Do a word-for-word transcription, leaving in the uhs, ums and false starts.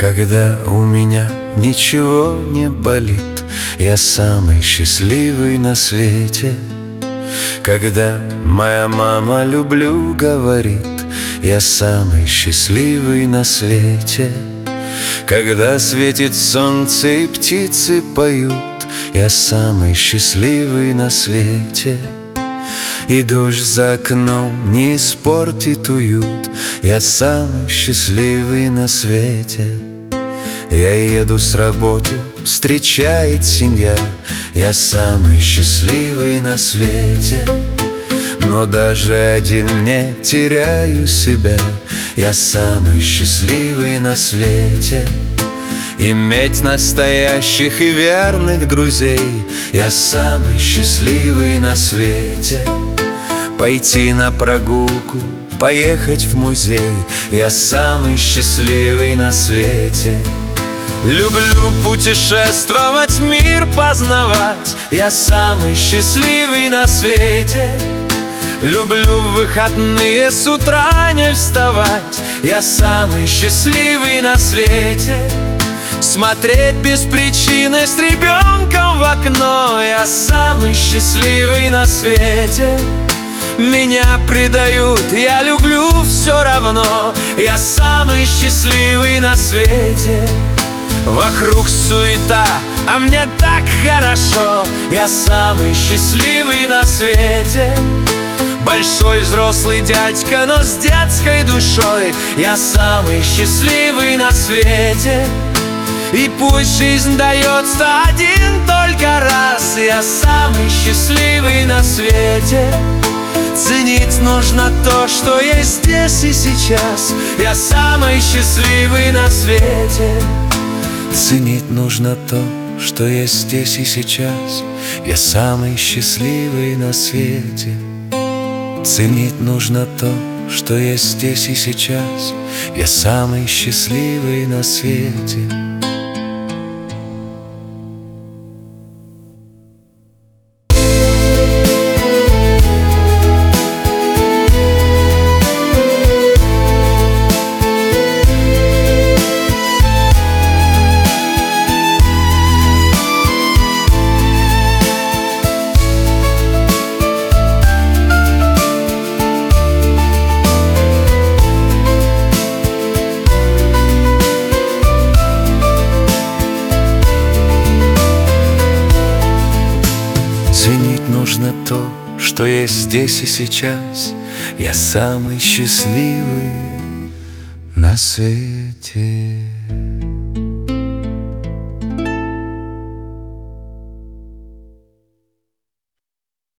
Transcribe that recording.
Когда у меня ничего не болит, я самый счастливый на свете. Когда моя мама «люблю» говорит, я самый счастливый на свете. Когда светит солнце и птицы поют, я самый счастливый на свете. И дождь за окном не испортит уют, я самый счастливый на свете. Я еду с работы, встречает семья, я самый счастливый на свете. Но даже один не теряю себя, я самый счастливый на свете. Иметь настоящих и верных друзей, я самый счастливый на свете. Пойти на прогулку, поехать в музей, я самый счастливый на свете. Люблю путешествовать, мир познавать, я самый счастливый на свете. Люблю в выходные с утра не вставать, я самый счастливый на свете. Смотреть без причины с ребенком в окно, я самый счастливый на свете. Меня предают, я люблю все равно, я самый счастливый на свете. Вокруг суета, а мне так хорошо, я самый счастливый на свете. Большой взрослый дядька, но с детской душой, я самый счастливый на свете. И пусть жизнь дается один только раз, я самый счастливый на свете. Ценить нужно то, что есть здесь и сейчас, я самый счастливый на свете. Ценить нужно то, что есть здесь и сейчас, я самый счастливый на свете. Ценить нужно то, что есть здесь и сейчас, я самый счастливый на свете. Ценить нужно то, что есть здесь и сейчас, я самый счастливый на свете.